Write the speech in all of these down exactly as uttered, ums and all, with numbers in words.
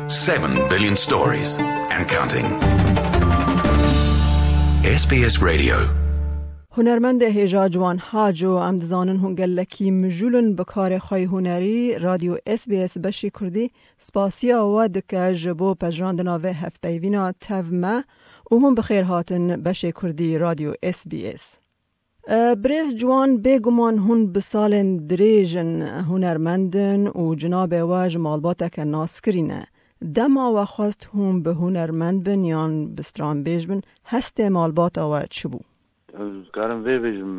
seven billion stories and counting. S B S Radio. هنرمند هیجا جوان حاجو ام دزانن هنگلکی مجولن بکار خوی هنری رادیو اس بی اس بشی کردی سپاسیا و دکه جبو پجراندنا و هفته وینا تفمه و هم بخیر هاتن بشی کردی رادیو اس بی اس. برز جوان بگمان هن بسالن دریجن هنرمندن و جناب واج مالباتا که ناسکرینه. دما و خواست هم به هنرمند بن یان بستران بیج بن هست مالباتا و چبو؟ كارن فيفيج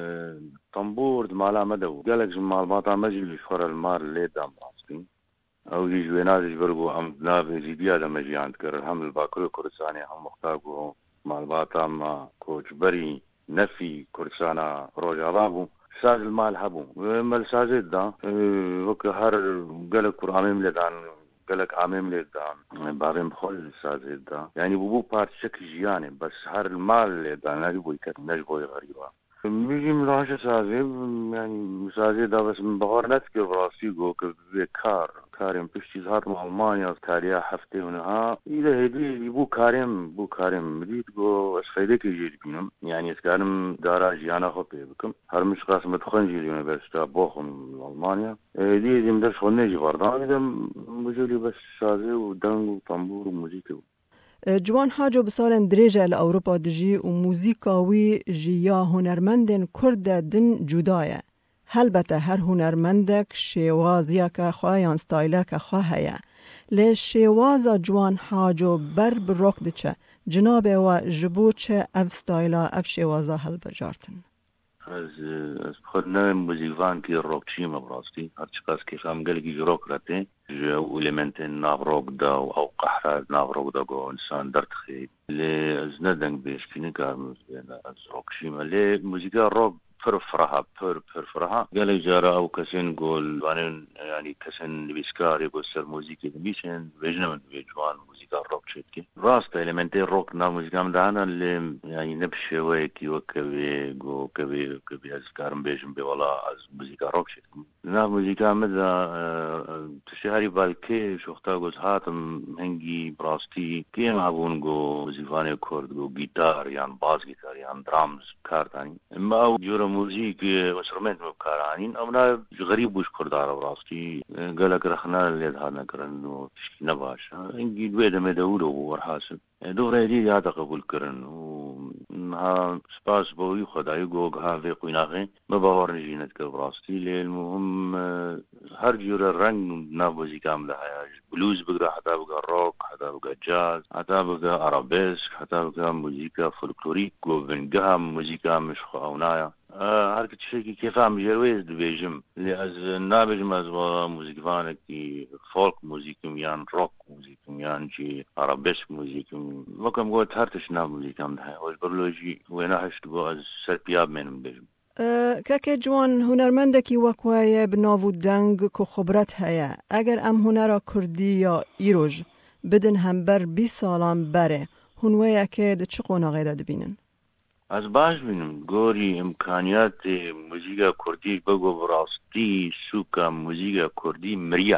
طنبور مالا مدو قالك مالباتا مجلي خور المار اللي دام راسبين او يجي وينادي برغو ام نافي جيبيا لما جي عند كر الحمد الباكرو كرساني هم مختاقو مالباتا ما كوش بري نفي كرسانا روجا بابو ساز المال حبو مال سازيد دا وك هر قالك قرامي ملدان قالك عامم لدان بارم خل سازيد دا يعني بوبو بارت شكل جياني بس هر المال لدان نجبو يكت نجبو غريبا ميجي ملاحظة سازيد يعني سازيد دا بس من بغار نتكي براسي جو كبه كار كارم بشتي زهات مع ألمانيا تاريا حفتي هنها إذا هدي بو كارم بو كارم مديت جو أسفيدك يجيل بينم يعني اسكارم دارا جيانا خطي بكم هر مش قاسم تخن جيل يونيفرسيتا بوخم ألمانيا هدي دي مدرس خلنا جي باردان إذا مجولي بس سازي ودنگ وطنبور وموسيقى جوان حاجو بسالن دريجة لأوروبا دجي وموسيقاوي جيا هنرمندن كرد دن جدايا هلبته هر هنرمندك شوازيا که خواه یان ستایله که خواه هیا لی شوازا جوان حاجو بر بروک دچه جناب و جبو چه اف ستایله اف شوازا هل بجارتن از از خودنا موزیکوان که روک چیم براستی هر چقدر که خام گلگی روک رته جو الیمنت ناف روک دا او قحرات ناف روک دا گو انسان درد خید لی از ندنگ بیش کنی کارمز از روک چیم لی موزیکا روک فر فرها فر فر فرها قال جارا او كسن قول وانن يعني كسن بيسكار يقول سر موسيقى بيشن بيجنا من بيجوان موسيقى روك شتكي راست إلمنتي روك نا موسيقى مدانا اللي يعني نبشة ويكي وكبي جو كبي كبي أذكارم بيجن بولا از موسيقى روك شتكي نا موسيقى مدا تشهري بالكي شوختا قوز هاتم هنجي براستي كي معبون جو موسيقى كورد جو جيتار يعني باس جيتار يعني درامز كارتاني اما او جورا موزيك وانسترومنت مبكارانين امنا غريب وش كردار براسي قالك رخنا اللي هذا كرن تشكي نباش انجي دويدا مدولو ورحاسب دورة دي هذا قبول كرن وها سباس بوي خداي جوج ها في قناغي ما باور نجينت كبراسي للمهم هر جورا رنگ نابوزي كاملة هاي بلوز بقرا حتى بقى روك حتى بقى جاز حتى بقى ارابيسك حتى بقى موسيقى فولكلوريك وفنجها موسيقى مش خاونايا هر كتشي كيف عم يرويز دبيجم اللي از نابجم از موسيقى كي فولك موسيقى يعني روك موسيقى يعني جي ارابيسك موسيقى وكم قلت هرتش ناب موسيقى مدها وش برلوجي وينا حشت بو از سربياب من بيجم که جوان هنرمندکی وکوایه بناو دنگ که خبرت هیا اگر ام هنرا کردی یا ایروژ بدن هم بر بی سالان بره هنویه که ده چه قناغه ده بینن؟ از باش بینم گوری امکانیات موسیقى کردی بگو براستی سوکا موسیقى کردی مریا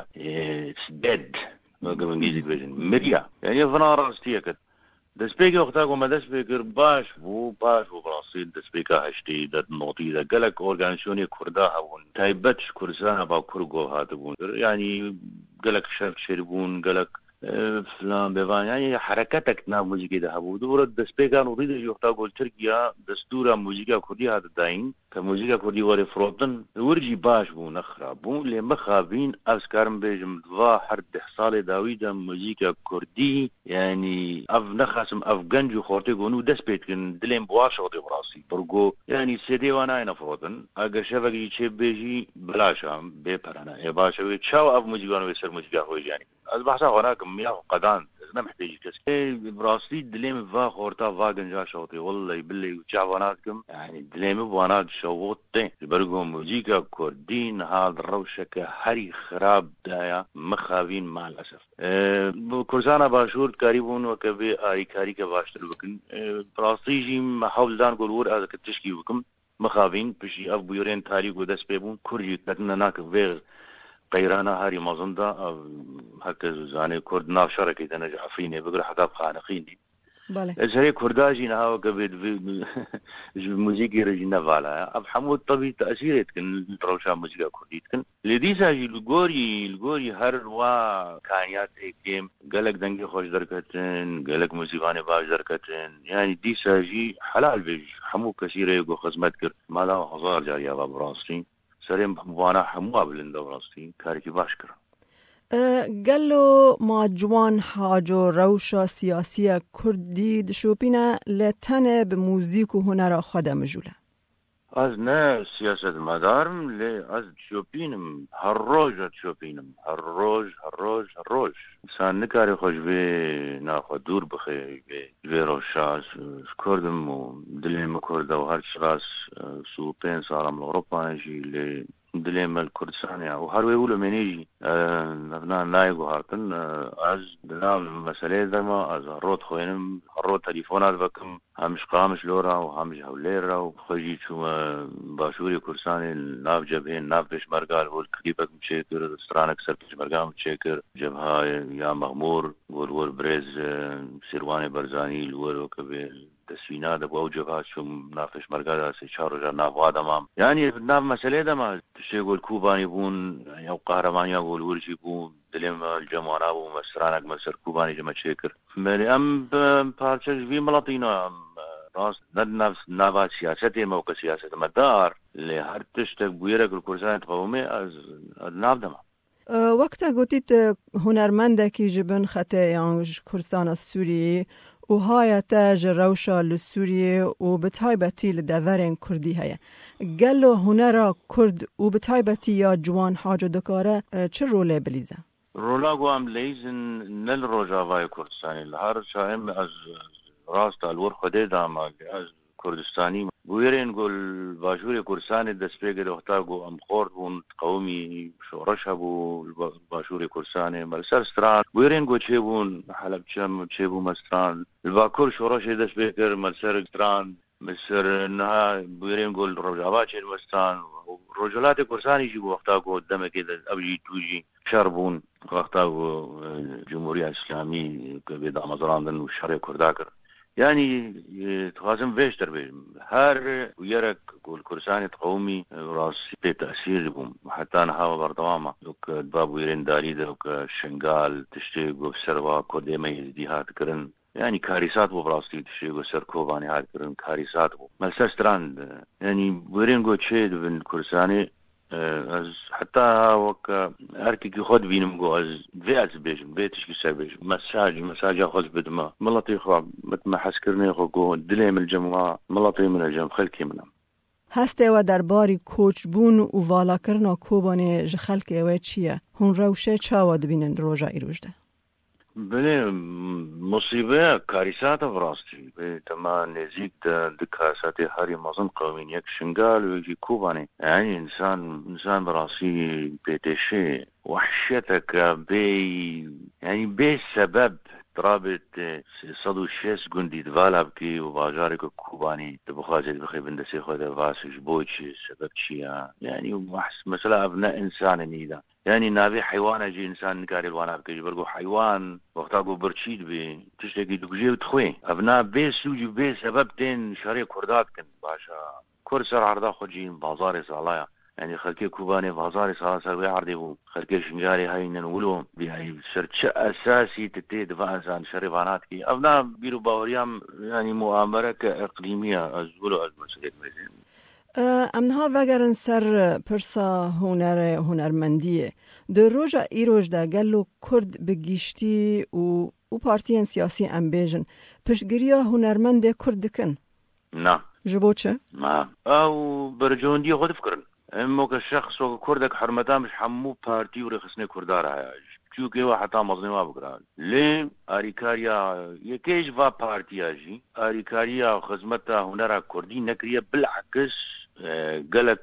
سدد بگو انگلیزی بجن مریا یعنی فنا راستیه کد دسپیکر وقتا قوم دسپیکر باش بو باش بو براستی دسپیکر هشتی داد نوتی دا گلک ارگانیسیونی کرده هبون تایبتش کرسانه با کرگو هاتبون یعنی گلک شرک شربون گلک فلان بيبان يعني حركتك نا موسيقى ده هبو دورة دسبيكا نريد يوقتا قول تركيا دستورة موسيقى كردي هذا داين كموسيقى كردي وري فروتن ورجي باش بو نخرا بو اللي مخابين أفسكارم بيجم دوا حرد حصالي داويدا موسيقى كردي يعني أف نخاسم أف جنجو خورتي قونو دسبيتكن دلين بواشا غدي براسي برقو يعني سيدي وانا اينا فروتن اگر شفاك يتشيب بيجي بلاشا بيبرانا يا باشا ويتشاو أف موسيقى ويسر موسيقى خوي يعني از بحثا هناك مياه قدان ما محتاج كسي براسي دليم فا خورتا فا جنجا شوطي والله بالله وجعواناتكم يعني دليم بوانات شوطي برقو موسيقى كردين هذا الروشكة هري خراب دايا مخابين مع الأسف أه كرسانا باشور كاريبون وكبي آي كاري كباشتر بكن أه براسي جي محاول دان قلور هذا كتشكي بكم مخابين بشي أف بيورين تاريخ ودس بيبون كوري كتنا ناك فيغ قيرانا هاري مازندا هكذا زاني كرد ناف شركة أنا عفريني بقول حقاب خانقيني بله إزاي كرداجي نهاو قبل موسيقى رجينا فالا أب حمود طبي تأثيرت كن تروشا موسيقى كرديت كن لديسا جي الجوري الجوري هر وا كانيات هيكيم قالك دنجي خوش دركتن قالك موسيقاني باج دركتن يعني ديسا جي حلال بيج حمو كثير يقو خدمت كر ما لا هزار جاريا بابراستين سريم موانا حمو قبل دبراستين كاركي باشكر گلو ما جوان حاجو روشا سیاسی کردی دشوپینا لتنه به موزیک و هنر خودم جوله از نه سیاست مدارم لی از شوپینم هر روز شوپینم هر روز هر روز هر روز انسان نکاری خوش به ناخو دور بخی به روشا کردم و دلیم کرده و هر چراس سو پین سالم اروپا نجی لی دلیم الكردستان يعني وهروي يقولوا منيجي نبنا نايقو هارتن از دلام مسألة دما از روت خوينم روت تليفونات بكم همش قامش لورا وهمش هوليرا وخجي شو باشوري كردستاني ناف جبهين ناف بيش مرقال والكليبك مشاكر سترانك سر بيش مرقال مشاكر جبهة يا مغمور والور بريز سيرواني برزاني الور وكبير تسوينا دبوا وجبهات شو نافش مرقال سيشارو جا ناف وادمام يعني ناف مسألة دما تشيقول كوباني بون يعني او قهرماني يقول ورجي بون دلیم الجمعنا و مسرانك مسر كوباني جمع شكر مالي ام بارشج في ملاطينا راس نفس نبات سياسة موقع سياسة مدار اللي هر تشتك بويرك الكردستان تقومي از ناف دما وقتا گوتید هنرمنده که جبن خطه یعنی کردستان سوریه و های تاج روشا لسوریه و بتایبتی لدورین کردی هیا گلو هنر کرد و بتایبتی یا جوان حاج دکاره چه روله بلیزه؟ رولا قوام ليزن نل روجاوای کردستانی هر شایم از راست الور خده دام از کردستانی بویرین گل باشور کردستانی دست پیگر وقتا گو ام خورد بون قومی شورش بو باشور کردستانی ملسر ستران بویرین گو چه بون حلب چم چه بو مستران الباکور شورش دست پیگر ملسر ستران مصر نها بویرین گل روجاوا چه مستران رجالات کردستانی جی وقتا گو دم كده ابجي توجي شربون وقتا گو جمهوریت اسلامی که به دامازراندن و شرع کرداکر يعني تخازم فيشتر بيهم هر ويرك والكرساني قومي راسي تأثير بهم حتى أنا هوا بردواما لوك بابو يرين داريدا لوك شنغال تشتيقو بسروا كوديما يزديهات كرن يعني كاريسات بو براستي تشتيقو سركوباني هات كرن كاريسات بو ملسستراند يعني ويرين قو تشيد بن كرساني از حتى وك اركي كي خد بينم جو از فيات بيج بيتش كي سبيج مساج مساج خد بدما ملطي خو متما حسكرني خو جو دليم الجمعه ملطي من الجم خلكي منم هسته و درباری کوچ بون و والا کرنا کوبانه ج خلک و چیه هون روشه چاواد بینن روجا ایروجده بله مصیبه کاریسات فراستی به تمام نزیک دکاسات هری مازن قومین یک شنگال و یکی کوبانی یعنی انسان انسان براسی بتشه وحشتك بي يعني بي سبب ترابط صدو شيس قندي دفالا بكي وباجارك كوباني تبخاجة بخي بندسي خودا فاسش بوشي سبب شيا يعني وحس مثلا ابناء انسان نيدا يعني نابي حيوان جي انسان نكاري الوانا بكي برقو حيوان وقتاقو برشيد بي تشتاقي دقجي وتخوي ابناء بي سوجي بي سبب تين شاري كردات كن باشا كرسر عرضا خجين بازاري سالايا يعني خلكي كوباني بازاري سالا ساوي عرضي بو خلكي شنجاري هاي ننولو بهاي شرط اساسي تتي دفاع انسان شريفانات كي ابنا بيرو باوريام يعني مؤامرة اقليمية ازولو از مسؤولية مزين امنها وگرن سر پرسا هنر هنرمندیه در روژا ای روژ دا گلو کرد بگیشتی و او پارتیان سیاسی ام بیجن پشتگیریا هنرمند کرد کن؟ نه جبو چه؟ نه او برجوندی خود فکرن اما که شخص و کردک حرمتا مش حمو پارتی و رخصنه کردار هایش چونکه و حتی مظلمه بکران لی آریکاریا یکیش و پارتی آجی آریکاریا خدمتا هنر کردی نکریه بالعکس قالك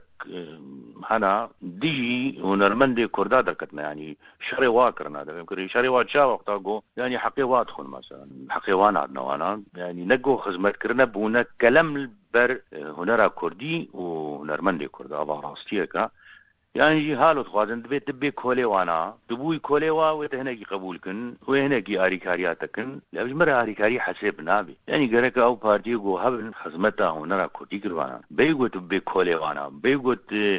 هنا دي هنرمند كردا دركتنا يعني شري واكرنا ده يمكن شري واتشا وقتاقو يعني حقي وادخل مثلا حقي وانا عدنا وانا يعني نقو خدمت كرنا بونا كلام البر هنرا كردي وهنرمند كردا ابا راستيكا يعني حالت خوازن دبيت دبي كولي وانا دبوي كولي وا وتهنكي قبول كن وهنكي اريكارياتكن لا مره اريكاري حسب نابي يعني غرك او بارتي جو هبن خدمتا هنرا كودي كروانا بيغو دبي كولي وانا بيغو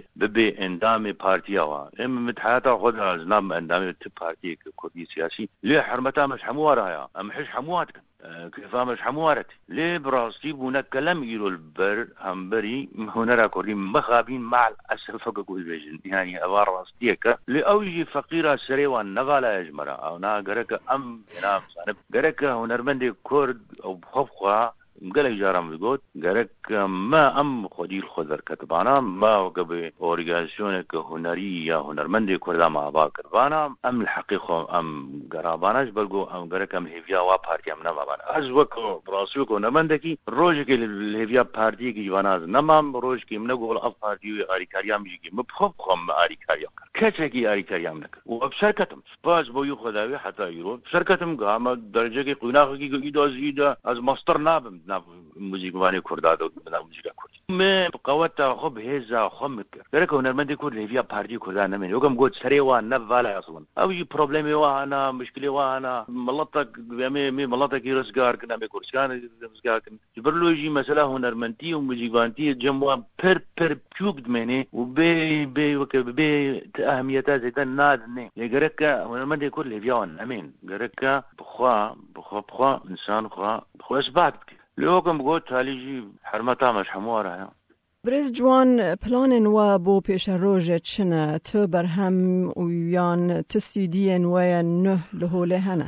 ببي اندامي بارتي وا ام متحاتا خد ازنام اندامي بارتي كودي سياسي ليه حرمتا مش حموارها يا ام حش حمواتك كيف مش حموارتي ليه براستي بونا كلام يرو البر همبري هنرا كودي مخابين مع الاسف فقول بيجن يعني أبار راستيك لأوجي فقيرة سريوة نغالا يجمرا أو نا غرك أم ينام سانب غرك هنرمندي كورد أو بخفقها مقالك جارم بيقول غرك ما أم خدير خضر كتبانا ما وقبي أوريغاسيونك هنرية هنرمندي كوردا مع باكر بانا أم الحقيقة أم غراباناش بلغو أم غرك أم هيفيا وا بارتي أم نما بانا أزوك براسيوكو نرمندكي روجك الهيفيا بارتي كي جواناز نمام روجك منقول أف بارتي أريكاريام جيكي مبخفقهم أريكاريام كاتشكي أريكاريام لك وبشركتهم سباز بو يخذاوي حتى يرو بشركتهم قام درجة كي قناخي كي إيدا زيدا از ماستر نابم ناب موزيك واني كردادو بنا موزيك كرد ما بقوتا خب هزا خمك غيرك هنرمندي كرد هيفيا بارتي كردان نمين يوكم قد سريوا نفالا اصلا او يي بروبليمي وانا مشكلة وانا ملطك مي مي ملطك يرسقار كنا مي كرسكان يرسقار كنا جبرلو يجي مسألة هنرمندي وموزيك وانتي جموا بر بر بيوك دميني وبي بي وك بي أهميتها زيدان نادني غيرك هنرمندي كرد هيفيا وان نمين غيرك بخوا بخوا بخوا إنسان بخوا بخوا إثبات لوكم بقول تاليجي حرمتا مش حموارها برز جوان پلان و بو پیش روژه چنه تو برهم ویان تسیدین و نه لهوله هنه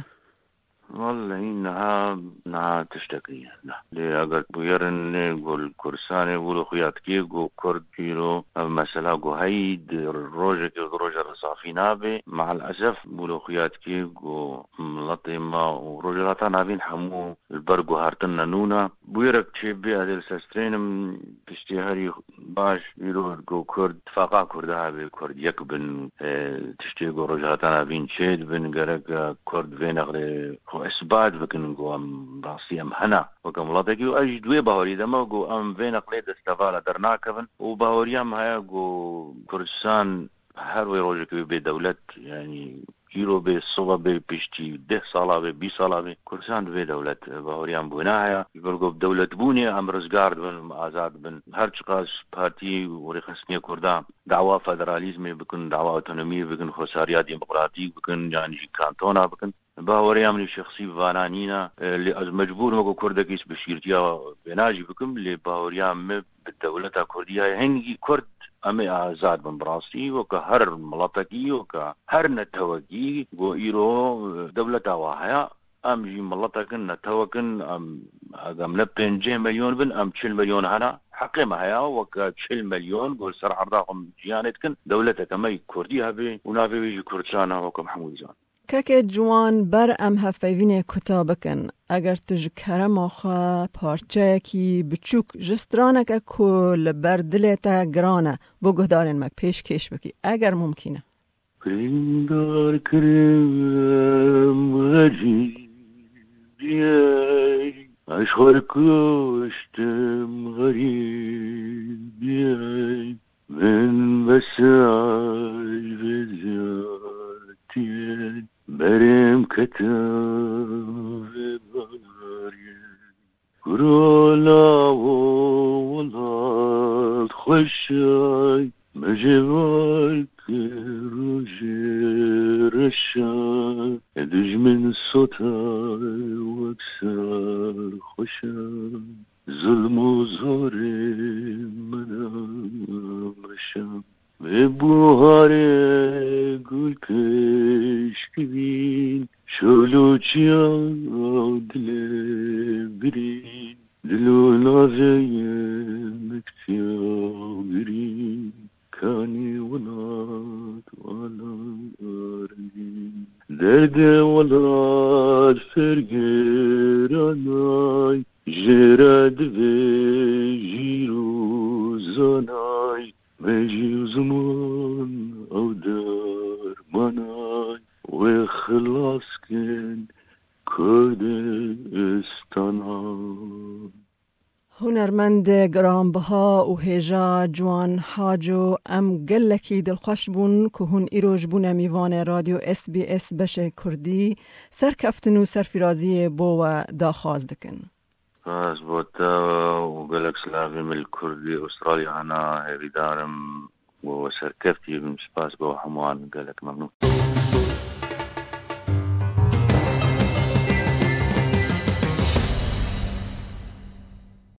والله إنها إنها تشتكي لا ليه أقول بيرن يقول كرساني يقولوا خياتكي يقول كرد كيلو مثلا يقول هيد الروجة كي الروجة الرصافي نابي مع الأسف يقولوا خياتكي يقول ملطيمة ورجلاتنا نابين حمو البرقو هارتنا نونا بيرك تشبي هذه السسترين بشتهري باش يقول كرد فاقا كردها بكرد يكبن تشتي يقول رجلاتنا نابين شيد بن قرق كرد فين أغلي إثبات بكن قوام راسي أم هنا وكم الله تجيو أجد وبهوري دما قو أم فين أقليد استفالة درناكفن وبهوريام هيا قو كردستان هر وي روجك بدولة يعني كيلو بي صوبة بي بيشتي ده صالة بي بي صالة بي كردستان بي دولة بهوريام بوناها يقولوا بدولة بوني أم رزقارد بن آزاد بن هر شقاس بارتي وريخسنية كردان دعوة فدراليزمي بكن دعوة أوتونومية بكن خساريات ديمقراطية بكن يعني كانتونا بكن باوريام لي شخصي فانانينا اللي از مجبور مكو كردكيس بشيرتيا بناجي بكم اللي باوريام بالدولة الكردية هنجي كرد أمي آزاد من براسي وكهر ملطكي وكهر نتوكي جو إيرو دولة واحيا أم جي ملطكن نتوكن أم أم لبنجي مليون بن أم تشل مليون هنا حقي ما هيا وكتشل مليون قول سر عرضاهم جيانتكن دولتك أمي كرديها بي ونافي بيجي كردستان وكم حمود زان که جوان بر ام هفوین کتابکن اگر تج کرم آخا پارچه کی بچوک جسترانه که کل بر دلتا گرانه بگهدارن مک پیش کش بکی اگر ممکنه کرندار کرم غریب بیای اشخار کشتم غریب بیای من بسای بزیادی برم کتاب باری کرولا و ولاد خوشای مجوال که روژه رشای دجمن صوتای وکسر خوشای ظلم و زار منم رشم به بوهار گل کشکبین شلو چیا دل برین دلو نازه مکتیا برین کانی ولاد والارین درد ولاد فرگرانای جرد و جیرو زانای مجي زمان أو دار مناي وخلاص كان كردستان. هنرمند گرانبها و هیجا جوان حاجو ام گلکی دلخوش بون که هون ایروج بونه میوان رادیو اس بی اس بشه کردی سرکفتن و سرفرازی بو و داخواز دکن. باز بوتا و گلک سلاوی مل کردی استرالیا هنا هیوی دارم و سرکفتی بمسپاس بو حموان گلک ممنون.